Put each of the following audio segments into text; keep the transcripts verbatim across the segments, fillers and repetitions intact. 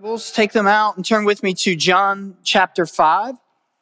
Bibles, take them out and turn with me to John chapter five.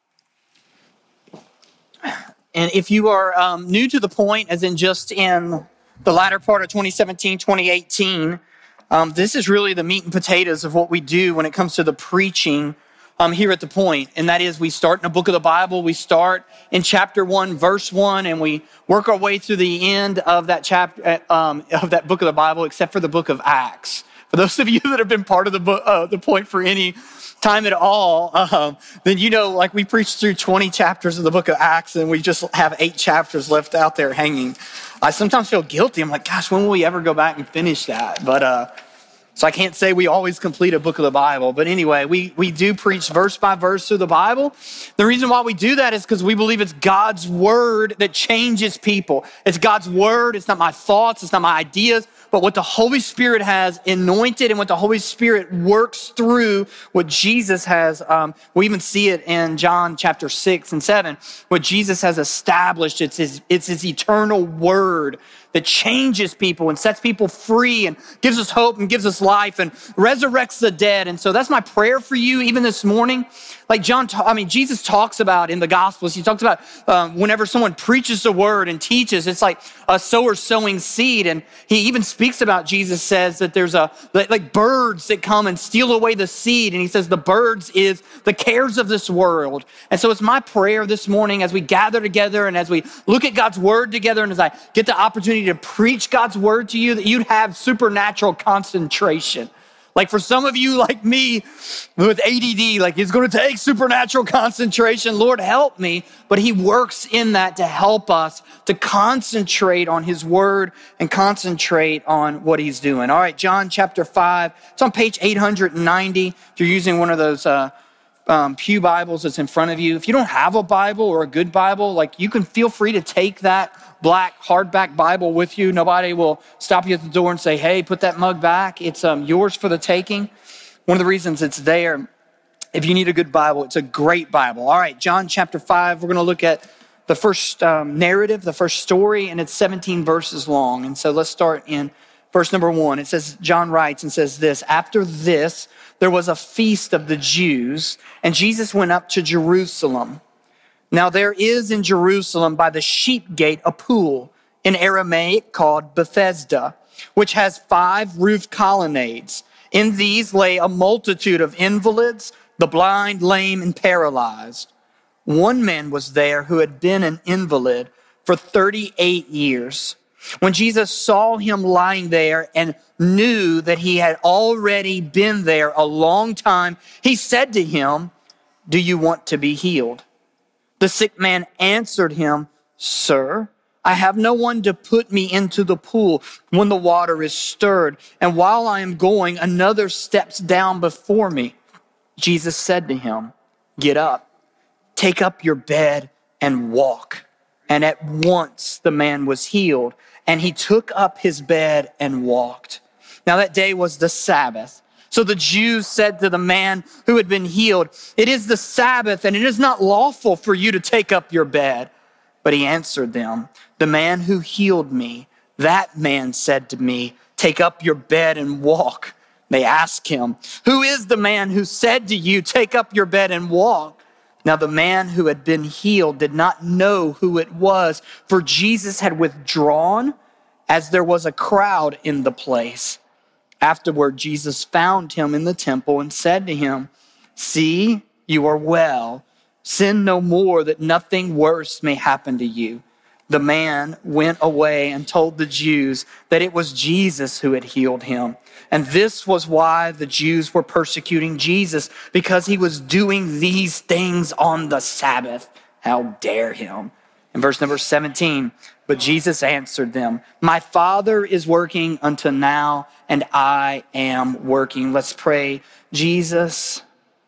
And if you are um, new to the point, as in just in the latter part of twenty seventeen, twenty eighteen, um, this is really the meat and potatoes of what we do when it comes to the preaching um, here at the point. And that is, we start in a book of the Bible, we start in chapter one, verse one, and we work our way through the end of that chapter, um, of that book of the Bible, except for the book of Acts. For those of you that have been part of the book, uh, the point for any time at all, um, then you know, like we preached through twenty chapters of the book of Acts, and we just have eight chapters left out there hanging. I sometimes feel guilty. I'm like, gosh, when will we ever go back and finish that? But uh, so I can't say we always complete a book of the Bible. But anyway, we we do preach verse by verse through the Bible. The reason why we do that is because we believe it's God's word that changes people. It's God's word. It's not my thoughts. It's not my ideas. But what the Holy Spirit has anointed and what the Holy Spirit works through what Jesus has, um, we even see it in John chapter six and seven, what Jesus has established. It's his, it's his eternal word that changes people and sets people free and gives us hope and gives us life and resurrects the dead. And so that's my prayer for you even this morning. Like John, I mean, Jesus talks about in the Gospels, he talks about um, whenever someone preaches the word and teaches, it's like a sower sowing seed. And he even speaks about, Jesus says that there's a, like birds that come and steal away the seed. And he says the birds is the cares of this world. And so it's my prayer this morning as we gather together and as we look at God's word together and as I get the opportunity to preach God's word to you, that you'd have supernatural concentration. Like for some of you like me with A D D, like it's going to take supernatural concentration. Lord, help me. But he works in that to help us to concentrate on his word and concentrate on what he's doing. All right, John chapter five. It's on page eight hundred ninety. If you're using one of those uh, um, pew Bibles that's in front of you. If you don't have a Bible or a good Bible, like you can feel free to take that black hardback Bible with you. Nobody will stop you at the door and say, hey, put that mug back. It's um, yours for the taking. One of the reasons it's there, if you need a good Bible, it's a great Bible. All right, John chapter five, we're going to look at the first um, narrative, the first story, and it's seventeen verses long. And so let's start in verse number one. It says, John writes and says this, after this, there was a feast of the Jews, and Jesus went up to Jerusalem. Now there is in Jerusalem by the sheep gate a pool in Aramaic called Bethesda, which has five roofed colonnades. In these lay a multitude of invalids, the blind, lame, and paralyzed. One man was there who had been an invalid for thirty-eight years. When Jesus saw him lying there and knew that he had already been there a long time, he said to him, do you want to be healed? The sick man answered him, sir, I have no one to put me into the pool when the water is stirred, and while I am going, another steps down before me. Jesus said to him, get up, take up your bed and walk. And at once the man was healed, and he took up his bed and walked. Now that day was the Sabbath. So the Jews said to the man who had been healed, it is the Sabbath, and it is not lawful for you to take up your bed. But he answered them, the man who healed me, that man said to me, take up your bed and walk. They asked him, who is the man who said to you, take up your bed and walk? Now the man who had been healed did not know who it was, for Jesus had withdrawn as there was a crowd in the place. Afterward, Jesus found him in the temple and said to him, see, you are well. Sin no more, that nothing worse may happen to you. The man went away and told the Jews that it was Jesus who had healed him. And this was why the Jews were persecuting Jesus, because he was doing these things on the Sabbath. How dare him? In verse number seventeen, but Jesus answered them, my Father is working until now, and I am working. Let's pray. Jesus,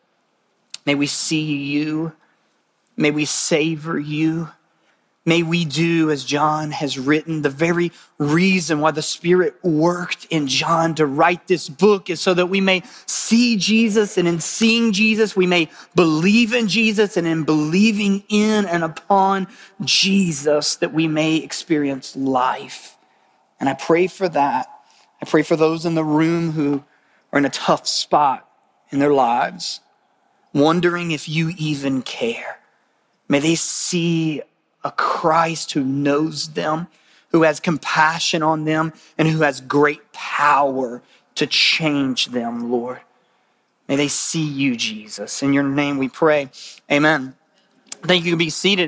may we see you. May we savor you. May we do as John has written. The very reason why the Spirit worked in John to write this book is so that we may see Jesus, and in seeing Jesus, we may believe in Jesus, and in believing in and upon Jesus, that we may experience life. And I pray for that. I pray for those in the room who are in a tough spot in their lives, wondering if you even care. May they see a Christ who knows them, who has compassion on them, and who has great power to change them, Lord. May they see you, Jesus. In your name we pray. Amen. I think you can be seated.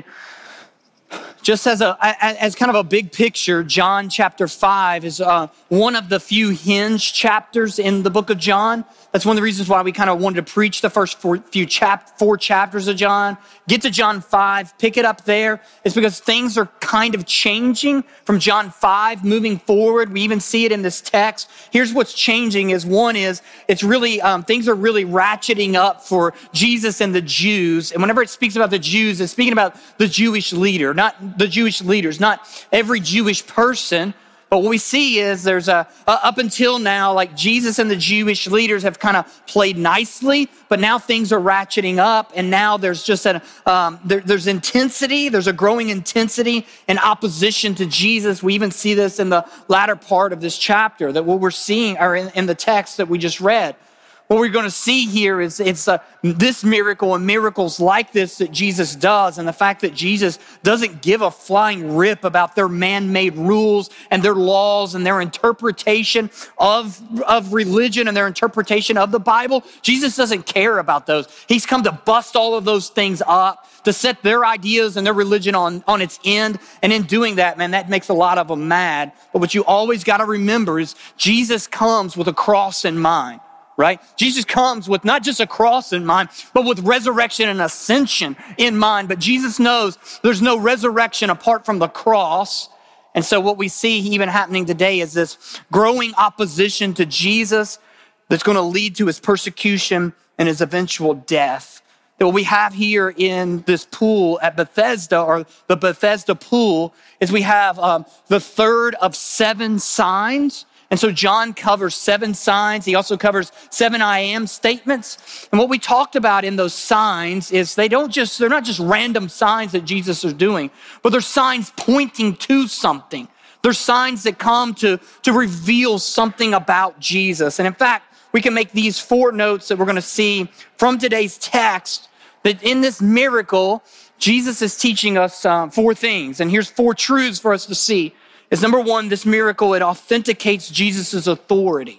Just as a as kind of a big picture, John chapter five is uh, one of the few hinge chapters in the book of John. That's one of the reasons why we kind of wanted to preach the first four, few chap, four chapters of John. Get to John five, pick it up there. It's because things are kind of changing from John five moving forward. We even see it in this text. Here's what's changing is one is it's really, um, things are really ratcheting up for Jesus and the Jews. And whenever it speaks about the Jews, it's speaking about the Jewish leader, not the Jewish leaders, not every Jewish person. But what we see is there's a, a, up until now, like Jesus and the Jewish leaders have kind of played nicely, but now things are ratcheting up, and now there's just an, um, there, there's intensity, there's a growing intensity and opposition to Jesus. We even see this in the latter part of this chapter, that what we're seeing, or in, in the text that we just read. What we're going to see here is it's uh, this miracle and miracles like this that Jesus does, and the fact that Jesus doesn't give a flying rip about their man-made rules and their laws and their interpretation of, of religion and their interpretation of the Bible. Jesus doesn't care about those. He's come to bust all of those things up, to set their ideas and their religion on, on its end. And in doing that, man, that makes a lot of them mad. But what you always got to remember is Jesus comes with a cross in mind. Right? Jesus comes with not just a cross in mind, but with resurrection and ascension in mind. But Jesus knows there's no resurrection apart from the cross. And so what we see even happening today is this growing opposition to Jesus that's going to lead to his persecution and his eventual death. That what we have here in this pool at Bethesda, or the Bethesda pool, is we have um, the third of seven signs. And so John covers seven signs. He also covers seven I am statements. And what we talked about in those signs is they don't just, they're not just random signs that Jesus is doing, but they're signs pointing to something. They're signs that come to, to reveal something about Jesus. And in fact, we can make these four notes that we're going to see from today's text, that in this miracle, Jesus is teaching us uh, four things. And here's four truths for us to see. Is number one, this miracle, it authenticates Jesus' authority.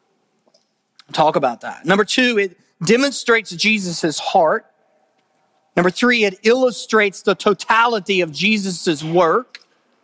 Talk about that. Number two, it demonstrates Jesus' heart. Number three, it illustrates the totality of Jesus' work.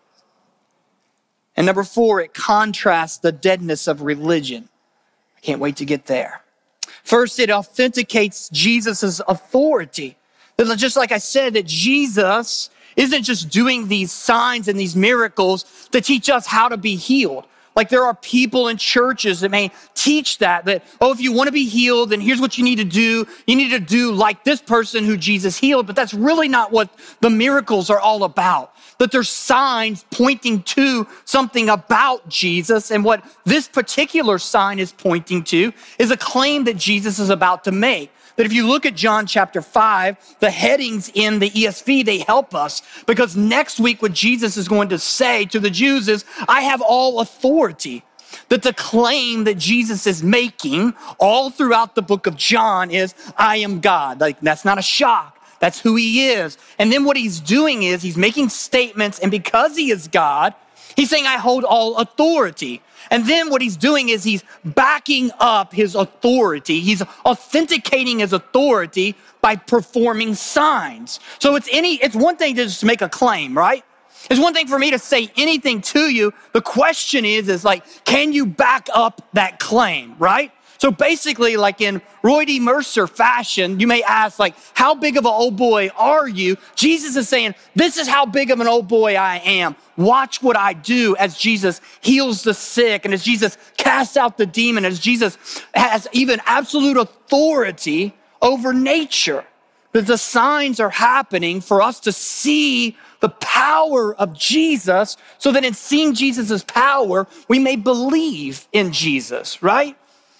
And number four, it contrasts the deadness of religion. I can't wait to get there. First, it authenticates Jesus' authority. Just like I said, that Jesus isn't just doing these signs and these miracles to teach us how to be healed. Like there are people in churches that may teach that, that, oh, if you want to be healed, then here's what you need to do. You need to do like this person who Jesus healed. But that's really not what the miracles are all about. That there's signs pointing to something about Jesus. And what this particular sign is pointing to is a claim that Jesus is about to make. That if you look at John chapter five, the headings in the E S V, they help us, because next week what Jesus is going to say to the Jews is, I have all authority. That the claim that Jesus is making all throughout the book of John is, I am God. Like that's not a shock. That's who he is. And then what he's doing is he's making statements, and because he is God, he's saying, I hold all authority. And then what he's doing is he's backing up his authority. He's authenticating his authority by performing signs. So it's any, it's one thing to just make a claim, right? It's one thing for me to say anything to you. The question is, is like, can you back up that claim, right? So basically, like in Roy D. Mercer fashion, you may ask, like, how big of an old boy are you? Jesus is saying, this is how big of an old boy I am. Watch what I do as Jesus heals the sick and as Jesus casts out the demon, as Jesus has even absolute authority over nature. That the signs are happening for us to see the power of Jesus, so that in seeing Jesus' power, we may believe in Jesus, right?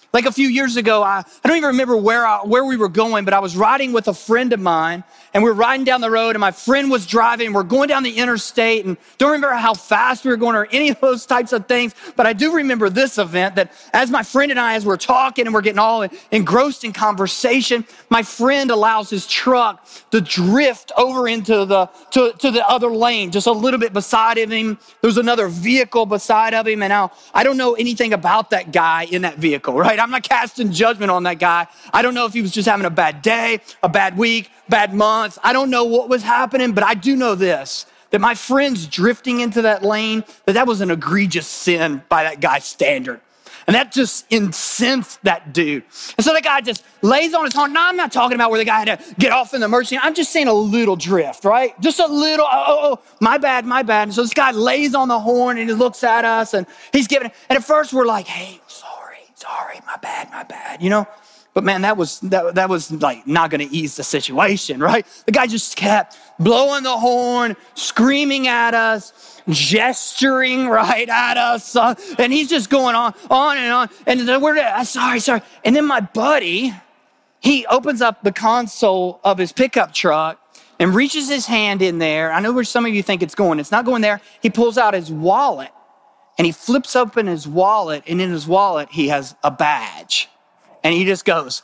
Like a few years ago, I, I don't even remember where I, where we were going, but I was riding with a friend of mine, and we were riding down the road, and my friend was driving. We're going down the interstate, and don't remember how fast we were going or any of those types of things, but I do remember this event that as my friend and I, as we're talking and we're getting all engrossed in conversation, my friend allows his truck to drift over into the to, to the other lane, just a little bit beside of him. There's another vehicle beside of him, and now I don't know anything about that guy in that vehicle, right? I'm not casting judgment on that guy. I don't know if he was just having a bad day, a bad week, bad month. I don't know what was happening, but I do know this, that my friend's drifting into that lane, that that was an egregious sin by that guy's standard. And that just incensed that dude. And so the guy just lays on his horn. Now, I'm not talking about where the guy had to get off in the emergency. I'm just saying a little drift, right? Just a little, oh, oh, oh, my bad, my bad. And so this guy lays on the horn and he looks at us and he's giving it. And at first we're like, hey, sorry, sorry, my bad, my bad, you know? But man, that was that, that was like not gonna ease the situation, right? The guy just kept blowing the horn, screaming at us, gesturing right at us, uh, and he's just going on, on and on. And then we're uh, sorry, sorry. And then my buddy, he opens up the console of his pickup truck and reaches his hand in there. I know where some of you think it's going. It's not going there. He pulls out his wallet and he flips open his wallet, and in his wallet he has a badge. And he just goes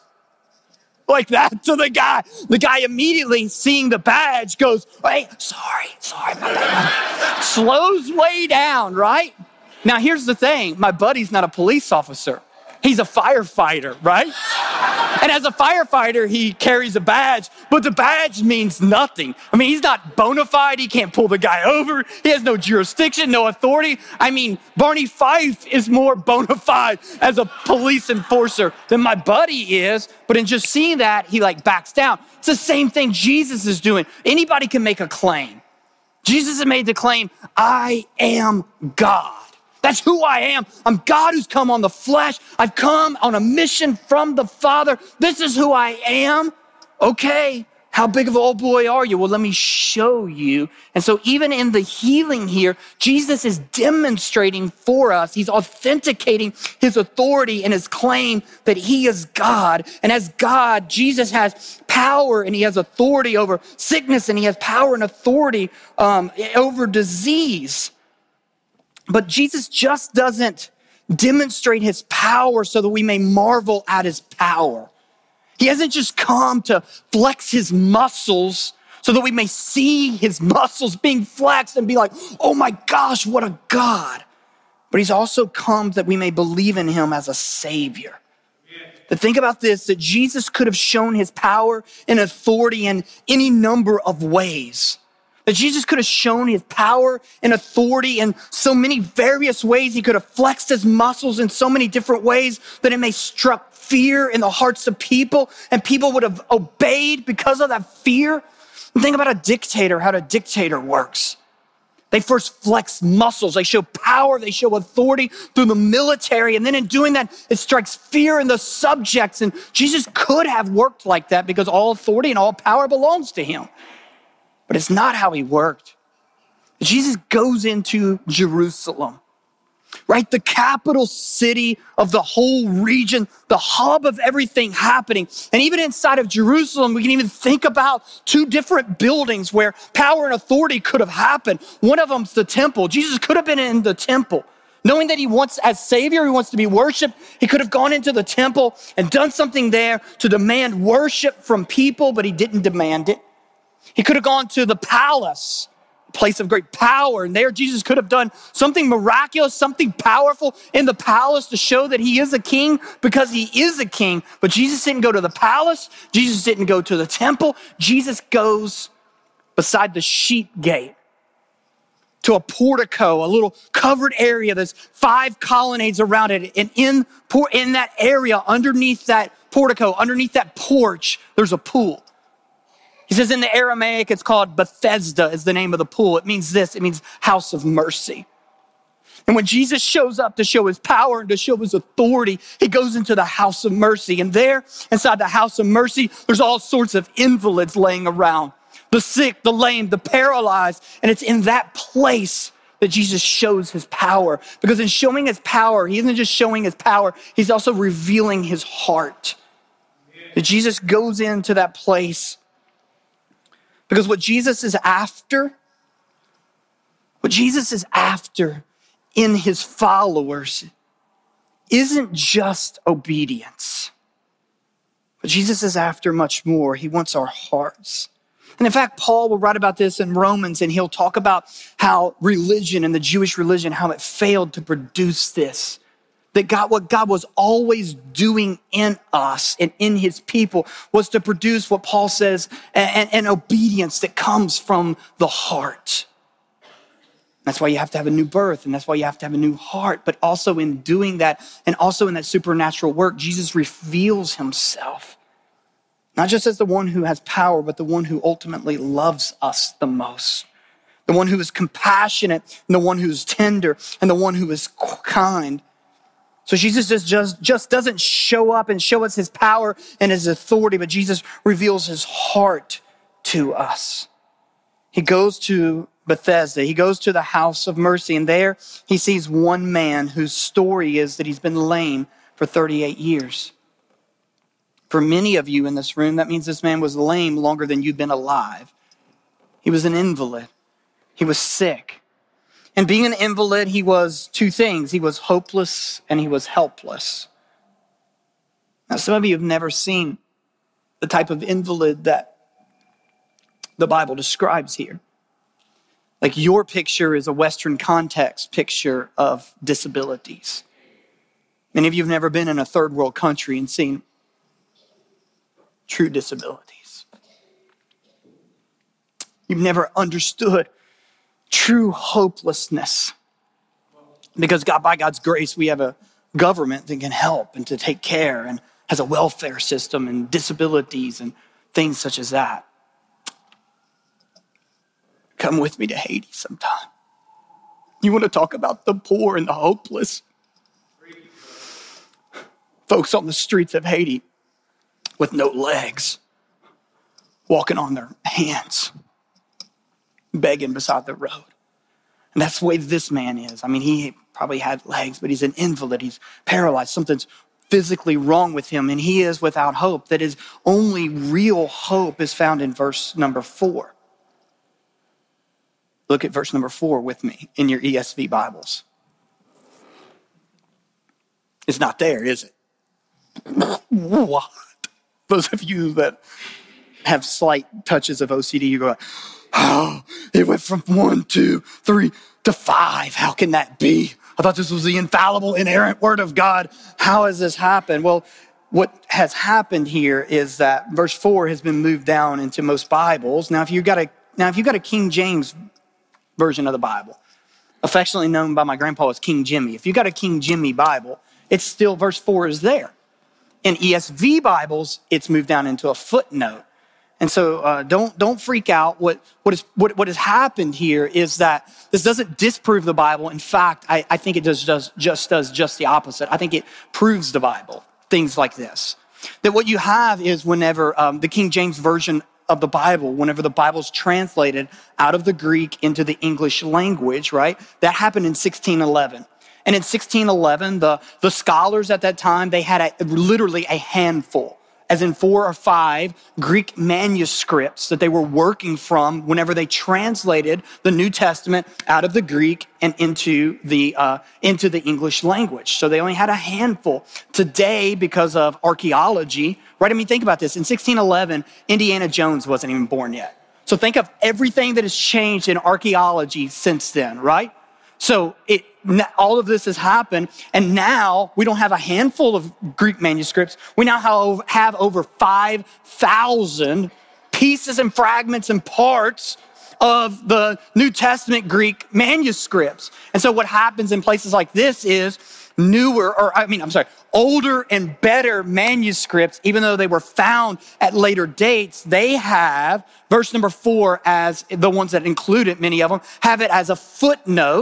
like that to the guy. The guy immediately seeing the badge goes, hey, sorry, sorry, my bad. Slows way down, right? Now, here's the thing. My buddy's not a police officer. He's a firefighter, right? And as a firefighter, he carries a badge, but the badge means nothing. I mean, he's not bona fide. He can't pull the guy over. He has no jurisdiction, no authority. I mean, Barney Fife is more bona fide as a police enforcer than my buddy is. But in just seeing that, he like backs down. It's the same thing Jesus is doing. Anybody can make a claim. Jesus has made the claim, I am God. That's who I am. I'm God who's come on the flesh. I've come on a mission from the Father. This is who I am. Okay, how big of an old boy are you? Well, let me show you. And so even in the healing here, Jesus is demonstrating for us. He's authenticating his authority and his claim that he is God. And as God, Jesus has power and he has authority over sickness, and he has power and authority um, over disease. But Jesus just doesn't demonstrate his power so that we may marvel at his power. He hasn't just come to flex his muscles so that we may see his muscles being flexed and be like, oh my gosh, what a God. But he's also come that we may believe in him as a savior. To think about this, that Jesus could have shown his power and authority in any number of ways. That Jesus could have shown his power and authority in so many various ways. He could have flexed his muscles in so many different ways that it may struck fear in the hearts of people, and people would have obeyed because of that fear. And think about a dictator, how a dictator works. They first flex muscles. They show power. They show authority through the military. And then in doing that, it strikes fear in the subjects. And Jesus could have worked like that because all authority and all power belongs to him. But it's not how he worked. Jesus goes into Jerusalem, right? The capital city of the whole region, the hub of everything happening. And even inside of Jerusalem, we can even think about two different buildings where power and authority could have happened. One of them's the temple. Jesus could have been in the temple. Knowing that he wants, as Savior, he wants to be worshiped, he could have gone into the temple and done something there to demand worship from people, but he didn't demand it. He could have gone to the palace, a place of great power, and there Jesus could have done something miraculous, something powerful in the palace to show that he is a king because he is a king. But Jesus didn't go to the palace. Jesus didn't go to the temple. Jesus goes beside the sheep gate to a portico, a little covered area. There's five colonnades around it. And in, in that area, underneath that portico, underneath that porch, there's a pool. He says in the Aramaic, it's called Bethesda is the name of the pool. It means this, it means house of mercy. And when Jesus shows up to show his power and to show his authority, he goes into the house of mercy. And there, inside the house of mercy, there's all sorts of invalids laying around. The sick, the lame, the paralyzed. And it's in that place that Jesus shows his power. Because in showing his power, he isn't just showing his power, he's also revealing his heart. That Jesus goes into that place. Because what Jesus is after, what Jesus is after in his followers isn't just obedience. But Jesus is after much more. He wants our hearts. And in fact, Paul will write about this in Romans, and he'll talk about how religion and the Jewish religion, how it failed to produce this. That God, what God was always doing in us and in his people was to produce what Paul says, an, an obedience that comes from the heart. That's why you have to have a new birth, and that's why you have to have a new heart. But also in doing that, and also in that supernatural work, Jesus reveals himself. Not just as the one who has power, but the one who ultimately loves us the most. The one who is compassionate, and the one who is tender, and the one who is kind. So Jesus just, just, just doesn't show up and show us his power and his authority, but Jesus reveals his heart to us. He goes to Bethesda. He goes to the house of mercy, and there he sees one man whose story is that he's been lame for thirty-eight years. For many of you in this room, that means this man was lame longer than you've been alive. He was an invalid. He was sick. And being an invalid, he was two things. He was hopeless and he was helpless. Now, some of you have never seen the type of invalid that the Bible describes here. Like your picture is a Western context picture of disabilities. Many of you have never been in a third world country and seen true disabilities. You've never understood true hopelessness. Because God, by God's grace, we have a government that can help and to take care and has a welfare system and disabilities and things such as that. Come with me to Haiti sometime. You want to talk about the poor and the hopeless? Folks on the streets of Haiti with no legs, walking on their hands, begging beside the road. And that's the way this man is. I mean, he probably had legs, but he's an invalid. He's paralyzed. Something's physically wrong with him, and he is without hope. That his only real hope is found in verse number four. Look at verse number four with me in your E S V Bibles. It's not there, is it? What? Those of you that have slight touches of O C D, you go, oh, it went from one, two, three to five. How can that be? I thought this was the infallible, inerrant word of God. How has this happened? Well, what has happened here is that verse four has been moved down into most Bibles. Now, if you've got a now if you've got a King James version of the Bible, affectionately known by my grandpa as King Jimmy. If you've got a King Jimmy Bible, it's still verse four is there. In E S V Bibles, it's moved down into a footnote. And so uh, don't don't freak out. What what is what, what has happened here is that this doesn't disprove the Bible. In fact, I, I think it does, does just does just the opposite. I think it proves the Bible. Things like this. That what you have is whenever um, the King James Version of the Bible, whenever the Bible's translated out of the Greek into the English language, right? That happened in sixteen eleven. And in sixteen eleven, the, the scholars at that time, they had a, literally a handful, as in four or five Greek manuscripts that they were working from whenever they translated the New Testament out of the Greek and into the uh, into the English language. So they only had a handful. Today, because of archaeology, right? I mean, think about this. In sixteen eleven, Indiana Jones wasn't even born yet. So think of everything that has changed in archaeology since then, right? So it, all of this has happened, and now we don't have a handful of Greek manuscripts. We now have, have over five thousand pieces and fragments and parts of the New Testament Greek manuscripts. And so what happens in places like this is newer, or I mean, I'm sorry, older and better manuscripts, even though they were found at later dates, they have verse number four as the ones that include it, many of them, have it as a footnote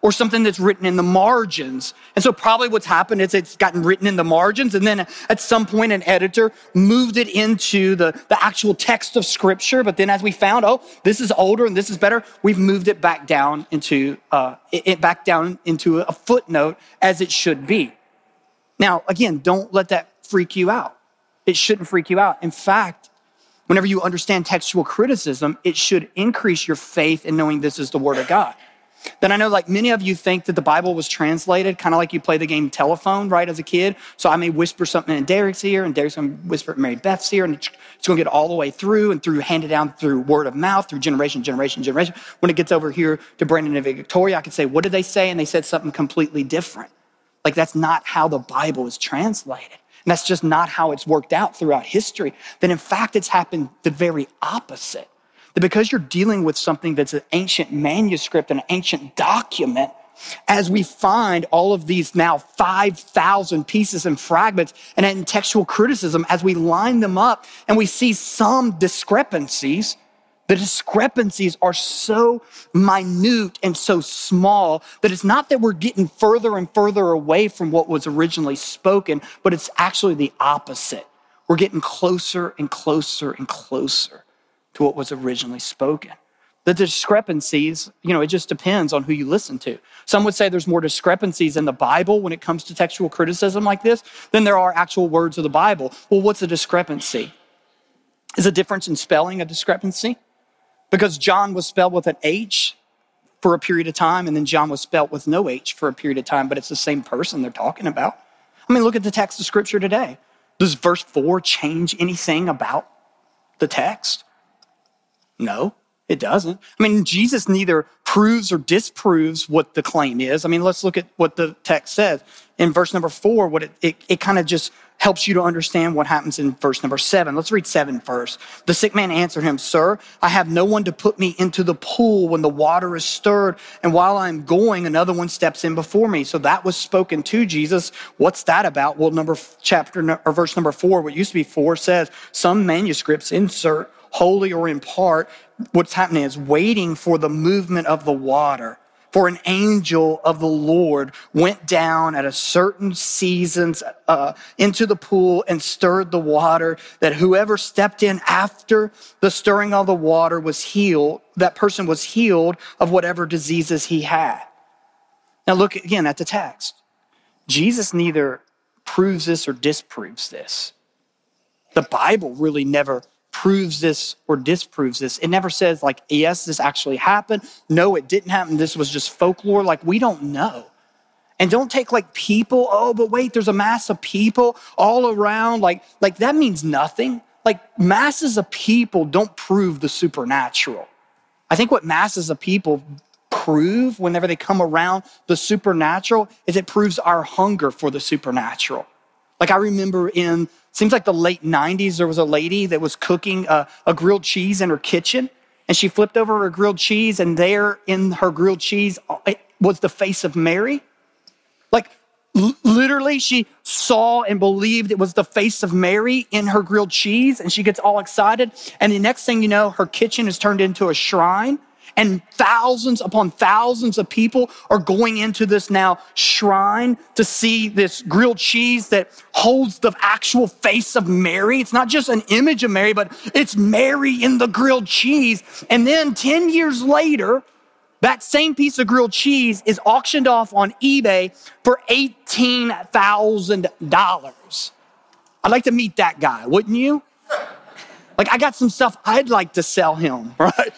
or something that's written in the margins. And so probably what's happened is it's gotten written in the margins, and then at some point an editor moved it into the, the actual text of scripture. But then as we found, oh, this is older and this is better, we've moved it back down into uh, it, it back down into a footnote as it should be. Now, again, don't let that freak you out. It shouldn't freak you out. In fact, whenever you understand textual criticism, it should increase your faith in knowing this is the word of God. Then I know like many of you think that the Bible was translated kind of like you play the game telephone, right, as a kid. So I may whisper something in Derek's ear, and Derek's going to whisper it in Mary Beth's ear, and it's going to get all the way through and through, handed down through word of mouth, through generation, generation, generation. When it gets over here to Brandon and Victoria, I can say, what did they say? And they said something completely different. Like that's not how the Bible is translated. And that's just not how it's worked out throughout history. Then in fact, it's happened the very opposite. That because you're dealing with something that's an ancient manuscript, an ancient document, as we find all of these now five thousand pieces and fragments, and in textual criticism, as we line them up and we see some discrepancies, the discrepancies are so minute and so small that it's not that we're getting further and further away from what was originally spoken, but it's actually the opposite. We're getting closer and closer and closer to what was originally spoken. The discrepancies, you know, it just depends on who you listen to. Some would say there's more discrepancies in the Bible when it comes to textual criticism like this than there are actual words of the Bible. Well, what's a discrepancy? Is a difference in spelling a discrepancy? Because John was spelled with an H for a period of time, and then John was spelled with no H for a period of time, but it's the same person they're talking about. I mean, look at the text of scripture today. Does verse four change anything about the text? No, it doesn't. I mean, Jesus neither proves or disproves what the claim is. I mean, let's look at what the text says. In verse number four, what it, it, it kind of just helps you to understand what happens in verse number seven. Let's read seven first. The sick man answered him, "Sir, I have no one to put me into the pool when the water is stirred, and while I'm going, another one steps in before me." So that was spoken to Jesus. What's that about? Well, number chapter or verse number four, what used to be four, says some manuscripts insert wholly or in part. What's happening is waiting for the movement of the water. For an angel of the Lord went down at a certain season uh, into the pool and stirred the water, that whoever stepped in after the stirring of the water was healed, that person was healed of whatever diseases he had. Now look again at the text. Jesus neither proves this or disproves this. The Bible really never proves this or disproves this. It never says like, yes, this actually happened. No, it didn't happen. This was just folklore. Like, we don't know. And don't take like people, oh, but wait, there's a mass of people all around. Like, like that means nothing. Like masses of people don't prove the supernatural. I think what masses of people prove whenever they come around the supernatural is it proves our hunger for the supernatural. Like I remember in Seems like the late nineties, there was a lady that was cooking a, a grilled cheese in her kitchen, and she flipped over her grilled cheese, and there in her grilled cheese was the face of Mary. Like l- literally she saw and believed it was the face of Mary in her grilled cheese, and she gets all excited. And the next thing you know, her kitchen is turned into a shrine. And thousands upon thousands of people are going into this now shrine to see this grilled cheese that holds the actual face of Mary. It's not just an image of Mary, but it's Mary in the grilled cheese. And then ten years later, that same piece of grilled cheese is auctioned off on eBay for eighteen thousand dollars. I'd like to meet that guy, wouldn't you? Like, I got some stuff I'd like to sell him, right?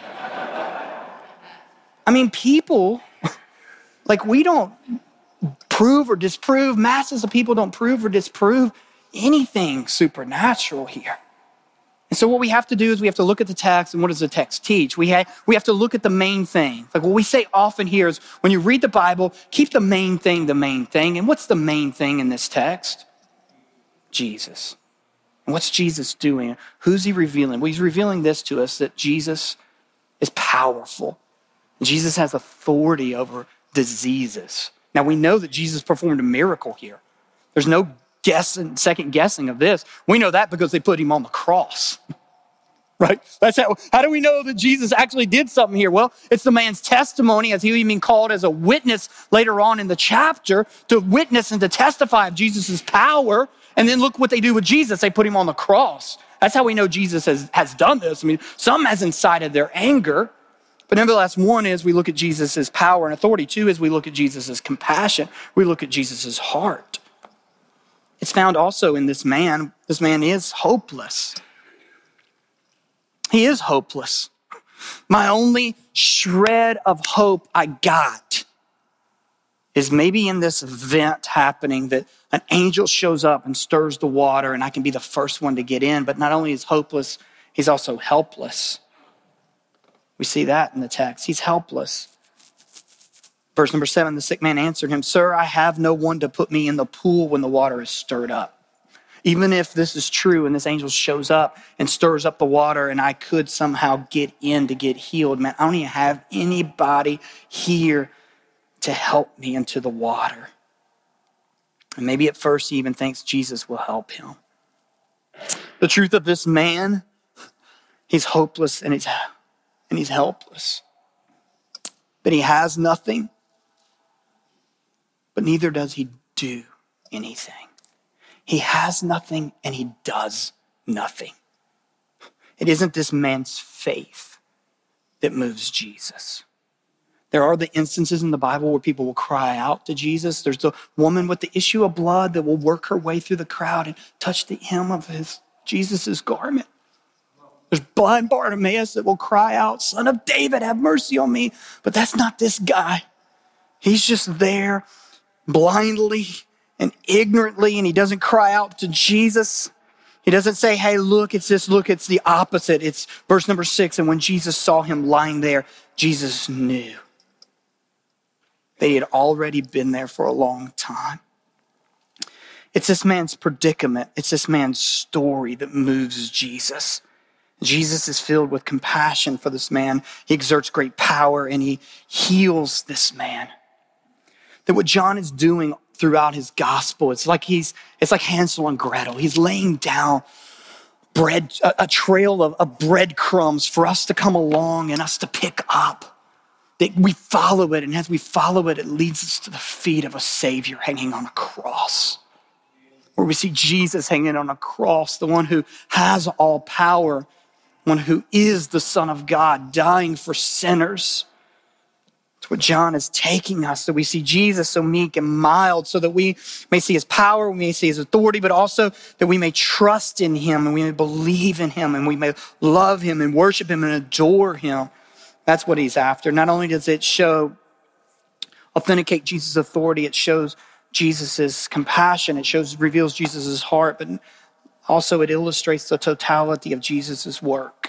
I mean, people, like we don't prove or disprove, masses of people don't prove or disprove anything supernatural here. And so what we have to do is we have to look at the text and what does the text teach? We have, we have to look at the main thing. Like what we say often here is when you read the Bible, keep the main thing the main thing. And what's the main thing in this text? Jesus. And what's Jesus doing? Who's he revealing? Well, he's revealing this to us, that Jesus is powerful. Jesus has authority over diseases. Now we know that Jesus performed a miracle here. There's no guessing, second guessing of this. We know that because they put him on the cross. right? That's how, how do we know that Jesus actually did something here? Well, it's the man's testimony, as he even called as a witness later on in the chapter, to witness and to testify of Jesus' power. And then look what they do with Jesus. They put him on the cross. That's how we know Jesus has, has done this. I mean, some has incited their anger, but nevertheless, one is we look at Jesus' power and authority. Two is we look at Jesus' compassion. We look at Jesus' heart. It's found also in this man. This man is hopeless. He is hopeless. My only shred of hope I got is maybe in this event happening that an angel shows up and stirs the water and I can be the first one to get in. But not only is hopeless, he's also helpless. We see that in the text. He's helpless. Verse number seven, the sick man answered him, "Sir, I have no one to put me in the pool when the water is stirred up." Even if this is true and this angel shows up and stirs up the water and I could somehow get in to get healed, man, I don't even have anybody here to help me into the water. And maybe at first he even thinks Jesus will help him. The truth of this man, he's hopeless and he's, and he's helpless. But he has nothing, but neither does he do anything. He has nothing and he does nothing. It isn't this man's faith that moves Jesus. There are the instances in the Bible where people will cry out to Jesus. There's the woman with the issue of blood that will work her way through the crowd and touch the hem of his Jesus's garment. There's blind Bartimaeus that will cry out, "Son of David, have mercy on me." But that's not this guy. He's just there blindly and ignorantly, and he doesn't cry out to Jesus. He doesn't say, "Hey, look, it's this." Look, it's the opposite. It's verse number six. And when Jesus saw him lying there, Jesus knew that he had already been there for a long time. It's this man's predicament. It's this man's story that moves Jesus. Jesus is filled with compassion for this man. He exerts great power and he heals this man. That what John is doing throughout his gospel, it's like he's, it's like Hansel and Gretel. He's laying down bread, a, a trail of, of breadcrumbs for us to come along and us to pick up. That we follow it, and as we follow it, it leads us to the feet of a Savior hanging on a cross. Where we see Jesus hanging on a cross, the one who has all power, one who is the Son of God, dying for sinners. It's what John is taking us, that we see Jesus so meek and mild, so that we may see his power, we may see his authority, but also that we may trust in him and we may believe in him and we may love him and worship him and adore him. That's what he's after. Not only does it show, authenticate Jesus' authority, it shows Jesus' compassion, it shows, reveals Jesus' heart, but also it illustrates the totality of Jesus' work.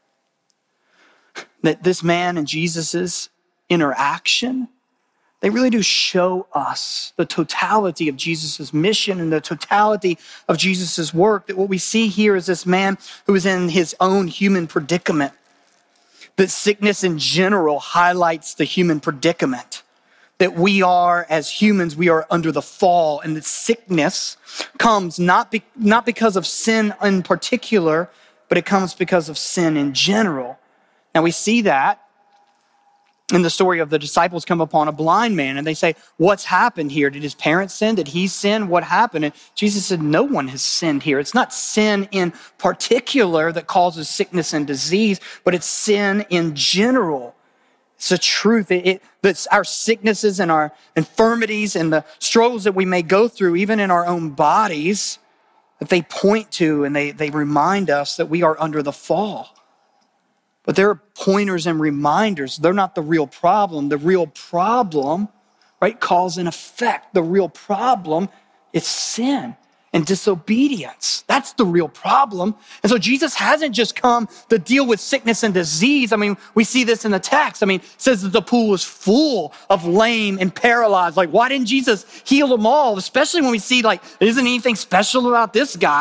That this man and Jesus' interaction, they really do show us the totality of Jesus' mission and the totality of Jesus' work. That what we see here is this man who is in his own human predicament. That sickness in general highlights the human predicament. That we are, as humans, we are under the fall, and that sickness comes not, be, not because of sin in particular, but it comes because of sin in general. Now we see that in the story of the disciples come upon a blind man and they say, "What's happened here? Did his parents sin? Did he sin? What happened?" And Jesus said, "No one has sinned here." It's not sin in particular that causes sickness and disease, but it's sin in general. It's the truth. It, it, that's our sicknesses and our infirmities and the struggles that we may go through, even in our own bodies, that they point to and they, they remind us that we are under the fall. But they're pointers and reminders. They're not the real problem. The real problem, right, cause and effect. The real problem is sin and disobedience. That's the real problem. And so Jesus hasn't just come to deal with sickness and disease. I mean, we see this in the text. I mean, it says that the pool was full of lame and paralyzed. Like, why didn't Jesus heal them all? Especially when we see, like, there isn't anything special about this guy.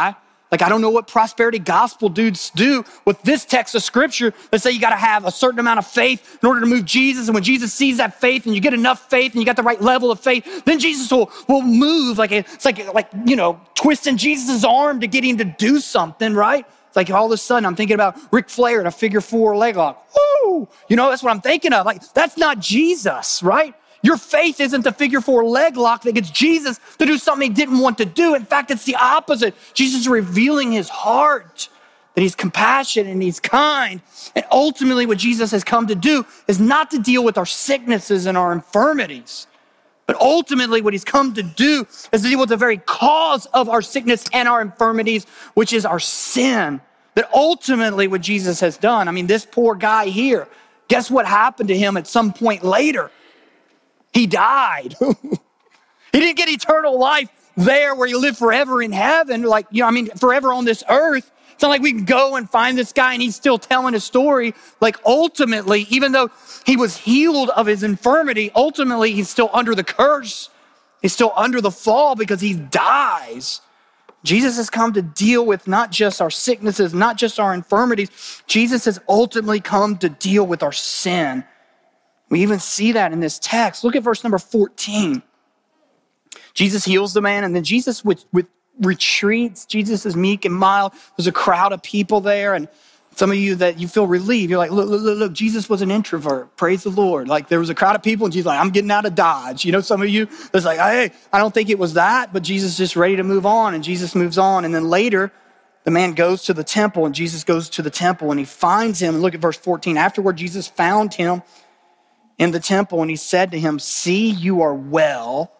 Like, I don't know what prosperity gospel dudes do with this text of scripture that say you got to have a certain amount of faith in order to move Jesus. And when Jesus sees that faith and you get enough faith and you got the right level of faith, then Jesus will, will move. Like, a, it's like, like, you know, twisting Jesus' arm to get him to do something, right? It's like all of a sudden I'm thinking about Ric Flair in a figure four leg lock. Woo! You know, that's what I'm thinking of. Like, that's not Jesus, right? Your faith isn't the figure four leg lock that gets Jesus to do something he didn't want to do. In fact, it's the opposite. Jesus is revealing his heart, that he's compassionate and he's kind. And ultimately what Jesus has come to do is not to deal with our sicknesses and our infirmities, but ultimately what he's come to do is to deal with the very cause of our sickness and our infirmities, which is our sin. That ultimately what Jesus has done, I mean, this poor guy here, guess what happened to him at some point later? He died. He didn't get eternal life there where you live forever in heaven. Like, you know, I mean, forever on this earth. It's not like we can go and find this guy and he's still telling his story. Like, ultimately, even though he was healed of his infirmity, ultimately he's still under the curse. He's still under the fall because he dies. Jesus has come to deal with not just our sicknesses, not just our infirmities. Jesus has ultimately come to deal with our sin. We even see that in this text. Look at verse number fourteen. Jesus heals the man, and then Jesus with, with retreats. Jesus is meek and mild. There's a crowd of people there, and some of you that you feel relieved. You're like, look, look, look, look, Jesus was an introvert. Praise the Lord. Like, there was a crowd of people, and Jesus like, I'm getting out of Dodge. You know, some of you, it's like, hey, I don't think it was that, but Jesus is just ready to move on, and Jesus moves on. And then later, the man goes to the temple, and Jesus goes to the temple, and he finds him. Look at verse fourteen. Afterward, Jesus found him in the temple, and he said to him, see, you are well.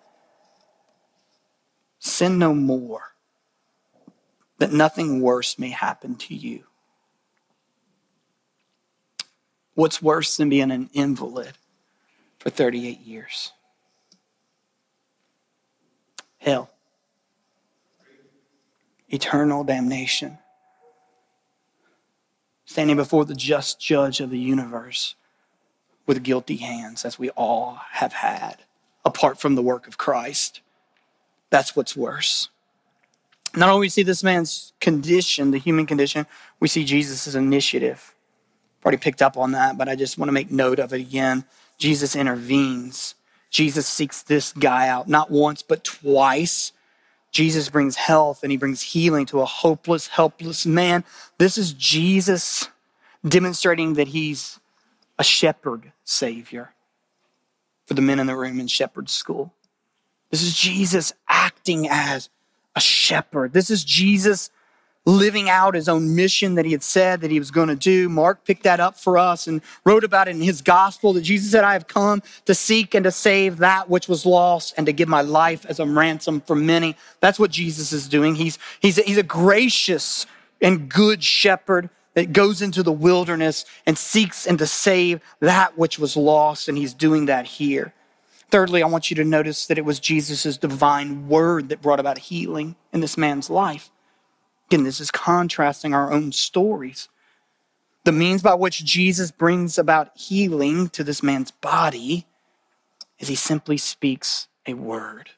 Sin no more, that nothing worse may happen to you. What's worse than being an invalid for thirty-eight years? Hell. Eternal damnation. Standing before the just judge of the universe with guilty hands, as we all have had, apart from the work of Christ. That's what's worse. Not only do we see this man's condition, the human condition, we see Jesus' initiative. I've already picked up on that, but I just want to make note of it again. Jesus intervenes. Jesus seeks this guy out, not once, but twice. Jesus brings health and he brings healing to a hopeless, helpless man. This is Jesus demonstrating that he's a shepherd savior for the men in the room in shepherd school. This is Jesus acting as a shepherd. This is Jesus living out his own mission that he had said that he was going to do. Mark picked that up for us and wrote about it in his gospel, that Jesus said, I have come to seek and to save that which was lost and to give my life as a ransom for many. That's what Jesus is doing. He's, he's, a, he's a gracious and good shepherd that goes into the wilderness and seeks and to save that which was lost, and he's doing that here. Thirdly, I want you to notice that it was Jesus' divine word that brought about healing in this man's life. Again, this is contrasting our own stories. The means by which Jesus brings about healing to this man's body is he simply speaks a word.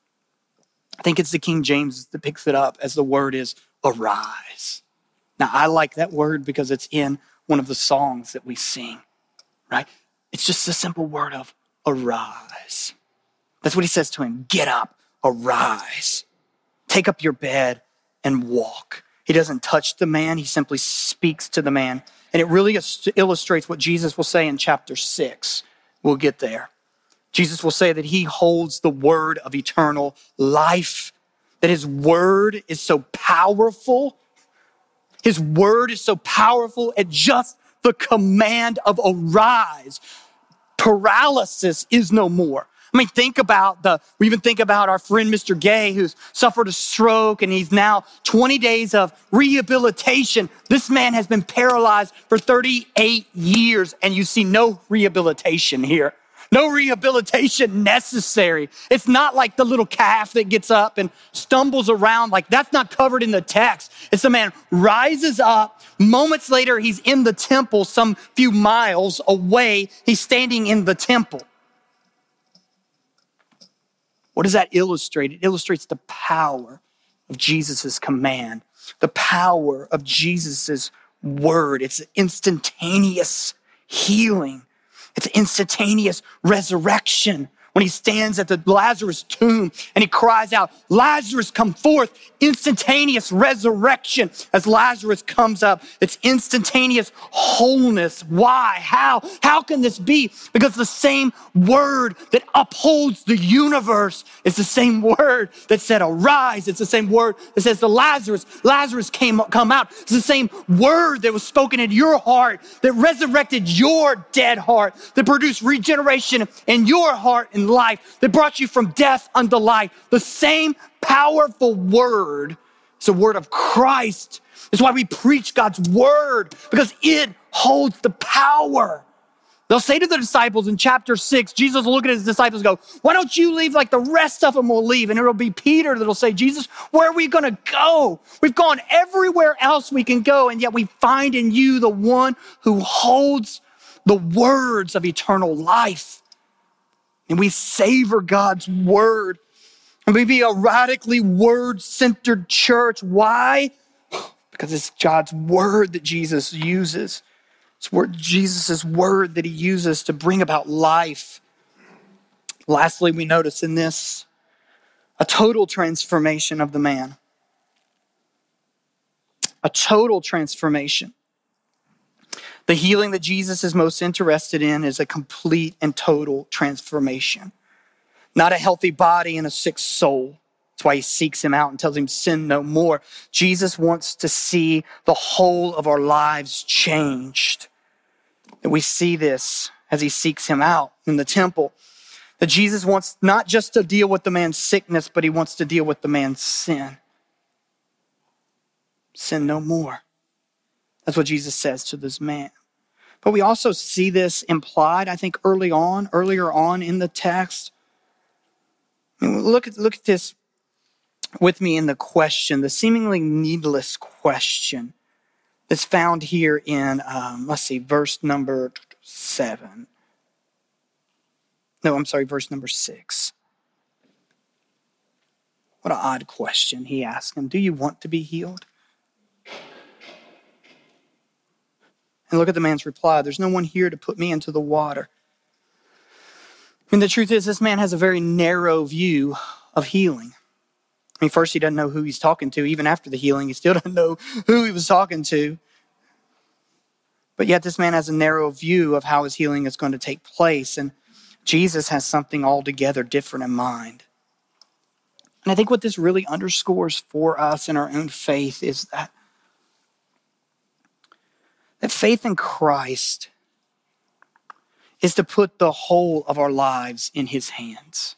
I think it's the King James that picks it up as the word is arise. Now, I like that word because it's in one of the songs that we sing, right? It's just a simple word of arise. That's what he says to him. Get up, arise. Take up your bed and walk. He doesn't touch the man. He simply speaks to the man. And it really illustrates what Jesus will say in chapter six. We'll get there. Jesus will say that he holds the word of eternal life, that his word is so powerful. His word is so powerful at just the command of arise. Paralysis is no more. I mean, think about the, we even think about our friend Mister Gay, who's suffered a stroke and he's now twenty days of rehabilitation. This man has been paralyzed for thirty-eight years and you see no rehabilitation here. No rehabilitation necessary. It's not like the little calf that gets up and stumbles around. Like, that's not covered in the text. It's the man rises up. Moments later, he's in the temple some few miles away. He's standing in the temple. What does that illustrate? It illustrates the power of Jesus' command. the power of Jesus' word. It's instantaneous healing. It's instantaneous resurrection. When he stands at the Lazarus tomb and he cries out, Lazarus, come forth. Instantaneous resurrection as Lazarus comes up. It's instantaneous wholeness. Why? How? How can this be? Because the same word that upholds the universe is the same word that said arise. It's the same word that says to Lazarus, Lazarus came come out. It's the same word that was spoken in your heart that resurrected your dead heart, that produced regeneration in your heart and life, that brought you from death unto life. The same powerful word is the word of Christ. It's why we preach God's word, because it holds the power. They'll say to the disciples in chapter six, Jesus will look at his disciples and go, why don't you leave like the rest of them will leave? And it'll be Peter that'll say, Jesus, where are we going to go? We've gone everywhere else we can go, and yet we find in you the one who holds the words of eternal life. And we savor God's word. And we be a radically word-centered church. Why? Because it's God's word that Jesus uses. It's word, Jesus' word that he uses to bring about life. Lastly, we notice in this a total transformation of the man. A total transformation. The healing that Jesus is most interested in is a complete and total transformation. Not a healthy body and a sick soul. That's why he seeks him out and tells him, sin no more. Jesus wants to see the whole of our lives changed. And we see this as he seeks him out in the temple. That Jesus wants not just to deal with the man's sickness, but he wants to deal with the man's sin. Sin no more. That's what Jesus says to this man. But we also see this implied, I think, early on, earlier on in the text. I mean, look at, look at this with me in the question, the seemingly needless question that's found here in, um, let's see, verse number seven. No, I'm sorry, verse number six. What an odd question he asked him. Do you want to be healed? And look at the man's reply. There's no one here to put me into the water. And the truth is, this man has a very narrow view of healing. I mean, first, he doesn't know who he's talking to. Even after the healing, he still doesn't know who he was talking to. But yet this man has a narrow view of how his healing is going to take place. And Jesus has something altogether different in mind. And I think what this really underscores for us in our own faith is that That faith in Christ is to put the whole of our lives in his hands.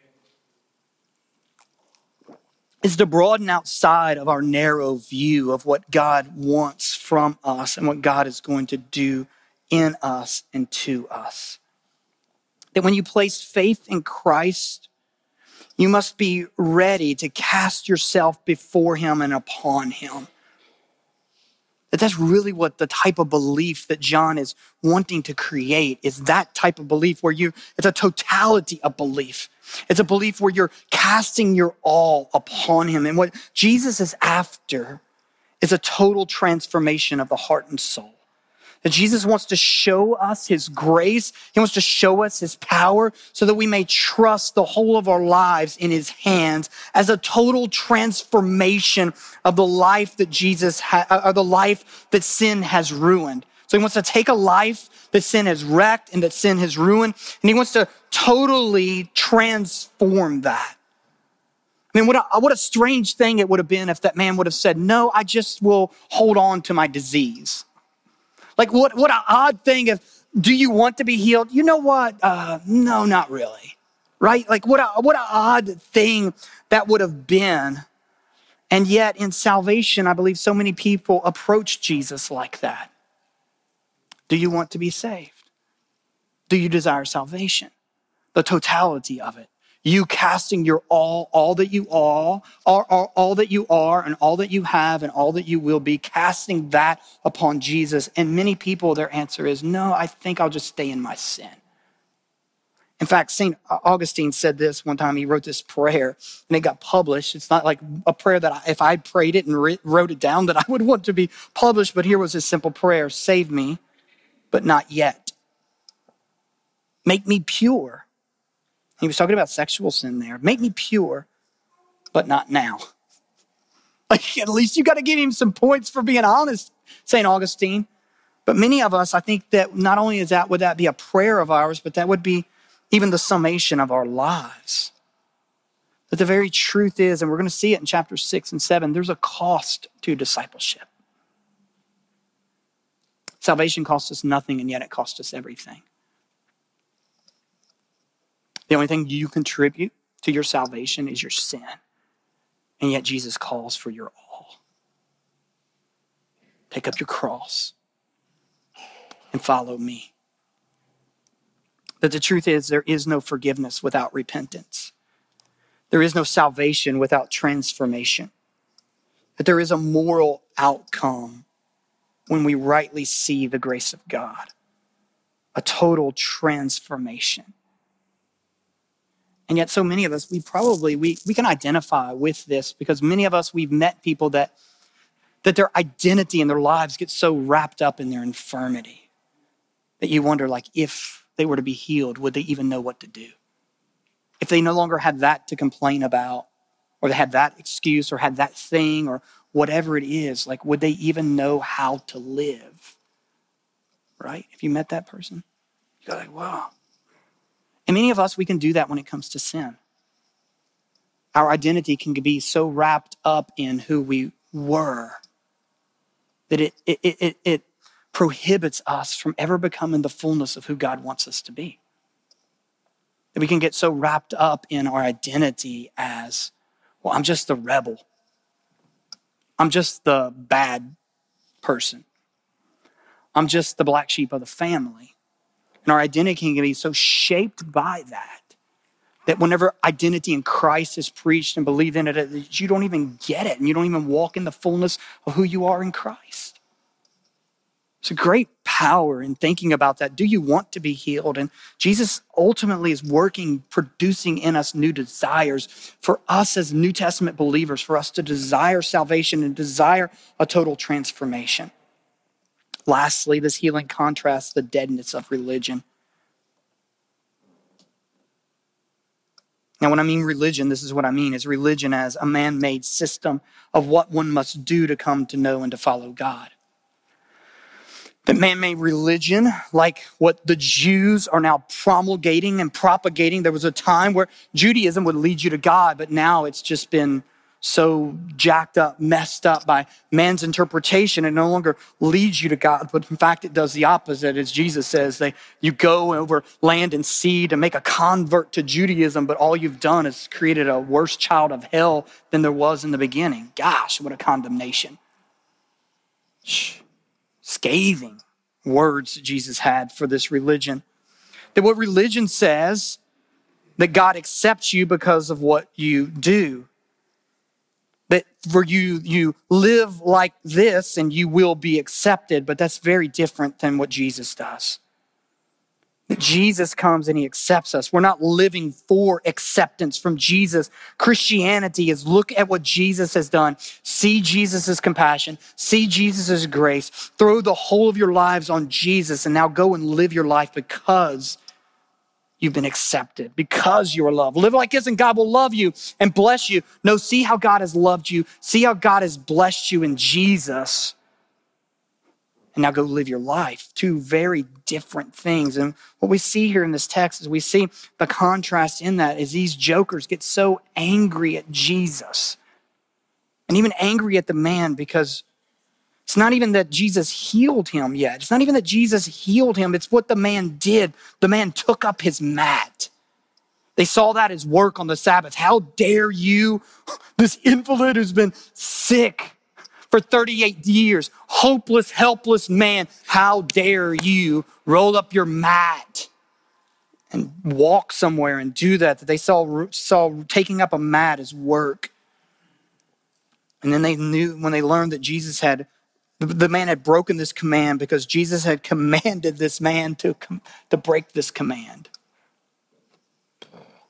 Is to broaden outside of our narrow view of what God wants from us and what God is going to do in us and to us. That when you place faith in Christ, you must be ready to cast yourself before him and upon him. That that's really what the type of belief that John is wanting to create is that type of belief where you, it's a totality of belief. It's a belief where you're casting your all upon him. And what Jesus is after is a total transformation of the heart and soul. That Jesus wants to show us his grace. He wants to show us his power so that we may trust the whole of our lives in his hands as a total transformation of the life that Jesus ha- or the life that sin has ruined. So he wants to take a life that sin has wrecked and that sin has ruined, and he wants to totally transform that. I mean, what a, what a strange thing it would have been if that man would have said, no, I just will hold on to my disease. Like, what, what an odd thing if, do you want to be healed? You know what? Uh, no, not really, right? Like, what a, what an odd thing that would have been. And yet, in salvation, I believe so many people approach Jesus like that. Do you want to be saved? Do you desire salvation? The totality of it. You casting your all, all that you are, all, all, all that you are and all that you have and all that you will be, casting that upon Jesus. And many people, their answer is, no, I think I'll just stay in my sin. In fact, Saint Augustine said this one time. He wrote this prayer and it got published. It's not like a prayer that I, if I prayed it and re- wrote it down that I would want to be published, but here was his simple prayer: save me, but not yet. Make me pure. He was talking about sexual sin there. Make me pure, but not now. Like, at least you got to give him some points for being honest, Saint Augustine. But many of us, I think that not only is that, would that be a prayer of ours, but that would be even the summation of our lives. But the very truth is, and we're going to see it in chapter six and seven, there's a cost to discipleship. Salvation costs us nothing, and yet it costs us everything. The only thing you contribute to your salvation is your sin. And yet Jesus calls for your all. Pick up your cross and follow me. But the truth is, there is no forgiveness without repentance. There is no salvation without transformation. That there is a moral outcome when we rightly see the grace of God. A total transformation. And yet so many of us, we probably, we, we can identify with this because many of us, we've met people that, that their identity and their lives get so wrapped up in their infirmity that you wonder, like, if they were to be healed, would they even know what to do? If they no longer had that to complain about, or they had that excuse or had that thing or whatever it is, like, would they even know how to live? Right? If you met that person, you're like, wow. And many of us, we can do that when it comes to sin. Our identity can be so wrapped up in who we were that it, it, it, it prohibits us from ever becoming the fullness of who God wants us to be. That we can get so wrapped up in our identity as, well, I'm just the rebel. I'm just the bad person. I'm just the black sheep of the family. And our identity can be so shaped by that, that whenever identity in Christ is preached and believed in it, you don't even get it. And you don't even walk in the fullness of who you are in Christ. It's a great power in thinking about that. Do you want to be healed? And Jesus ultimately is working, producing in us new desires for us as New Testament believers, for us to desire salvation and desire a total transformation. Lastly, this healing contrasts the deadness of religion. Now, when I mean religion, this is what I mean, is religion as a man-made system of what one must do to come to know and to follow God. That man-made religion, like what the Jews are now promulgating and propagating. There was a time where Judaism would lead you to God, but now it's just been so jacked up, messed up by man's interpretation. It no longer leads you to God, but in fact, it does the opposite. As Jesus says, they, you go over land and sea to make a convert to Judaism, but all you've done is created a worse child of hell than there was in the beginning. Gosh, what a condemnation. Scathing words Jesus had for this religion. That what religion says, that God accepts you because of what you do. That for you, you live like this and you will be accepted, but that's very different than what Jesus does. That Jesus comes and he accepts us. We're not living for acceptance from Jesus. Christianity is look at what Jesus has done. See Jesus' compassion. See Jesus' grace. Throw the whole of your lives on Jesus and now go and live your life because you've been accepted, because you are loved. Live like this and God will love you and bless you. No, see how God has loved you. See how God has blessed you in Jesus. And now go live your life. Two very different things. And what we see here in this text is we see the contrast in that is these jokers get so angry at Jesus and even angry at the man because it's not even that Jesus healed him yet. It's not even that Jesus healed him. It's what the man did. The man took up his mat. They saw that as work on the Sabbath. How dare you, this invalid who's been sick for thirty-eight years, hopeless, helpless man, how dare you roll up your mat and walk somewhere and do that? That they saw, saw taking up a mat as work. And then they knew when they learned that Jesus had The man had broken this command because Jesus had commanded this man to, to break this command.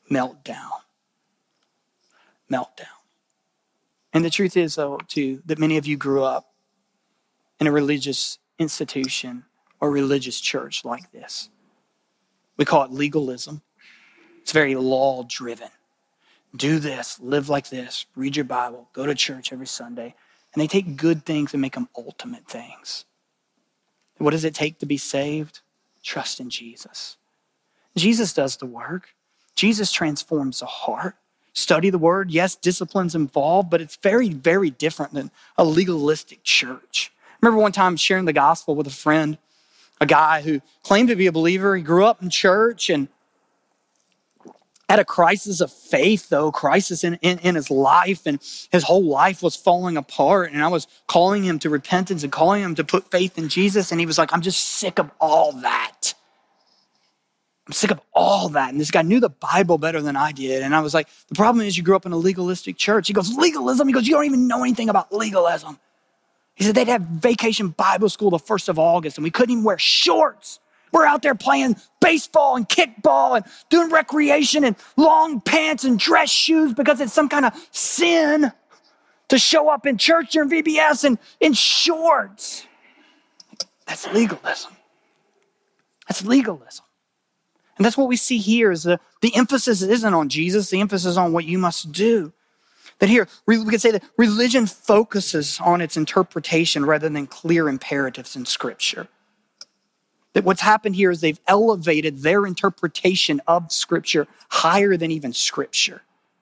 meltdown. Meltdown. And the truth is, though, too, that many of you grew up in a religious institution or religious church like this. We call it legalism. It's very law-driven. Do this, live like this, read your Bible, go to church every Sunday. And they take good things and make them ultimate things. What does it take to be saved? Trust in Jesus. Jesus does the work. Jesus transforms the heart. Study the word. Yes, discipline's involved, but it's very, very different than a legalistic church. I remember one time sharing the gospel with a friend, a guy who claimed to be a believer. He grew up in church and had a crisis of faith, though, crisis in, in, in his life, and his whole life was falling apart. And I was calling him to repentance and calling him to put faith in Jesus. And he was like, I'm just sick of all that. I'm sick of all that. And this guy knew the Bible better than I did. And I was like, the problem is you grew up in a legalistic church. He goes, legalism? He goes, you don't even know anything about legalism. He said they'd have vacation Bible school the first of August and we couldn't even wear shorts. We're out there playing baseball and kickball and doing recreation and long pants and dress shoes because it's some kind of sin to show up in church during V B S and in shorts. That's legalism. That's legalism. And that's what we see here is the, the emphasis isn't on Jesus, the emphasis is on what you must do. That here, we could say that religion focuses on its interpretation rather than clear imperatives in Scripture. That what's happened here is they've elevated their interpretation of Scripture higher than even Scripture.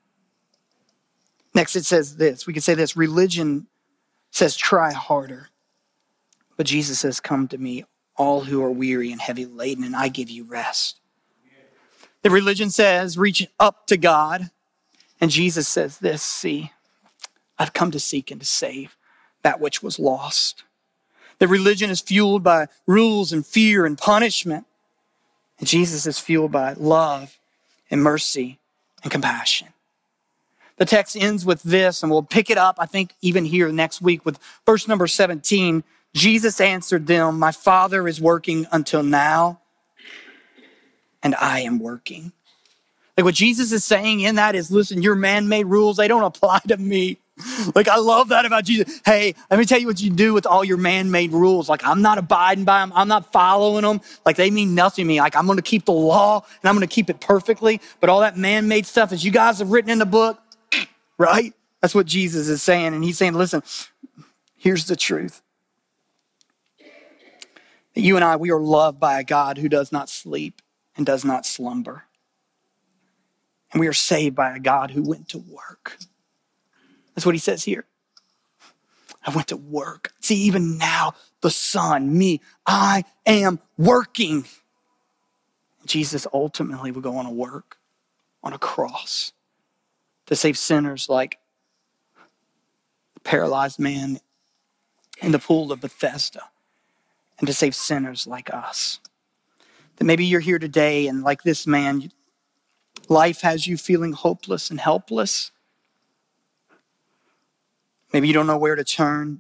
Next, it says this. We could say this. Religion says, try harder. But Jesus says, come to me, all who are weary and heavy laden, and I give you rest. The religion says, reach up to God. And Jesus says this, see, I've come to seek and to save that which was lost. The religion is fueled by rules and fear and punishment. And Jesus is fueled by love and mercy and compassion. The text ends with this, and we'll pick it up, I think, even here next week with verse number seventeen. Jesus answered them, my Father is working until now, and I am working. Like what Jesus is saying in that is, listen, your man-made rules, they don't apply to me. Like, I love that about Jesus. Hey, let me tell you what you do with all your man-made rules. Like, I'm not abiding by them. I'm not following them. Like, they mean nothing to me. Like, I'm going to keep the law and I'm going to keep it perfectly. But all that man-made stuff that you guys have written in the book, right? That's what Jesus is saying. And he's saying, listen, here's the truth. That you and I, we are loved by a God who does not sleep and does not slumber. And we are saved by a God who went to work. That's what he says here. I went to work. See, even now, the Son, me, I am working. Jesus ultimately will go on a work on a cross to save sinners like the paralyzed man in the pool of Bethesda and to save sinners like us. That maybe you're here today and like this man, life has you feeling hopeless and helpless. Maybe you don't know where to turn.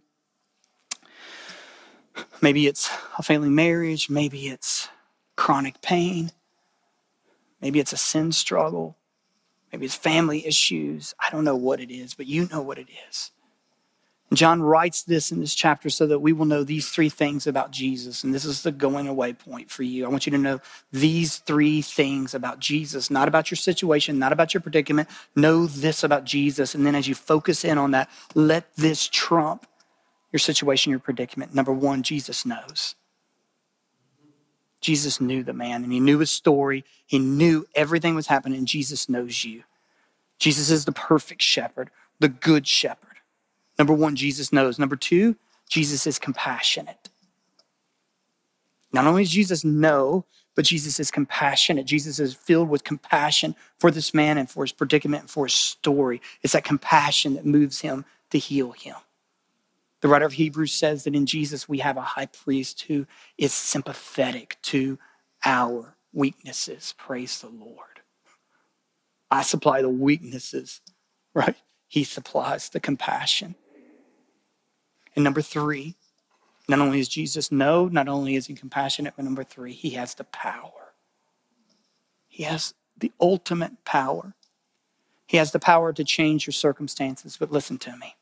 Maybe it's a failing marriage. Maybe it's chronic pain. Maybe it's a sin struggle. Maybe it's family issues. I don't know what it is, but you know what it is. And John writes this in this chapter so that we will know these three things about Jesus. And this is the going away point for you. I want you to know these three things about Jesus, not about your situation, not about your predicament. Know this about Jesus. And then as you focus in on that, let this trump your situation, your predicament. Number one, Jesus knows. Jesus knew the man and he knew his story. He knew everything was happening and Jesus knows you. Jesus is the perfect shepherd, the good shepherd. Number one, Jesus knows. Number two, Jesus is compassionate. Not only does Jesus know, but Jesus is compassionate. Jesus is filled with compassion for this man and for his predicament and for his story. It's that compassion that moves him to heal him. The writer of Hebrews says that in Jesus we have a high priest who is sympathetic to our weaknesses. Praise the Lord. I supply the weaknesses, right? He supplies the compassion. And number three, not only does Jesus know, not only is he compassionate, but number three, he has the power. He has the ultimate power. He has the power to change your circumstances, but listen to me.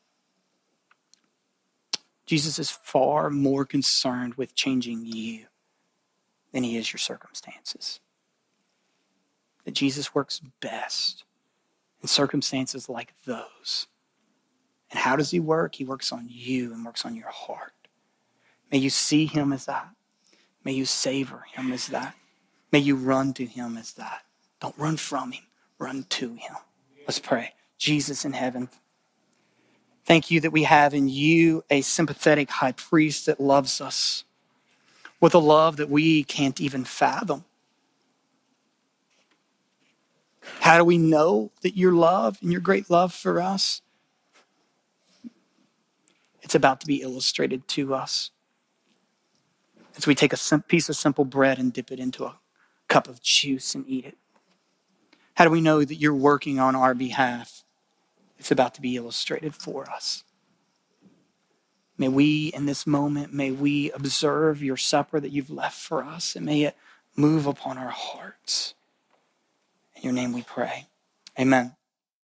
Jesus is far more concerned with changing you than he is your circumstances. That Jesus works best in circumstances like those. And how does he work? He works on you and works on your heart. May you see him as that. May you savor him as that. May you run to him as that. Don't run from him. Run to him. Let's pray. Jesus in heaven, thank you that we have in you a sympathetic high priest that loves us with a love that we can't even fathom. How do we know that your love and your great love for us? It's about to be illustrated to us as we take a piece of simple bread and dip it into a cup of juice and eat it. How do we know that you're working on our behalf? It's about to be illustrated for us. May we, in this moment, may we observe your supper that you've left for us, and may it move upon our hearts. In your name we pray. Amen.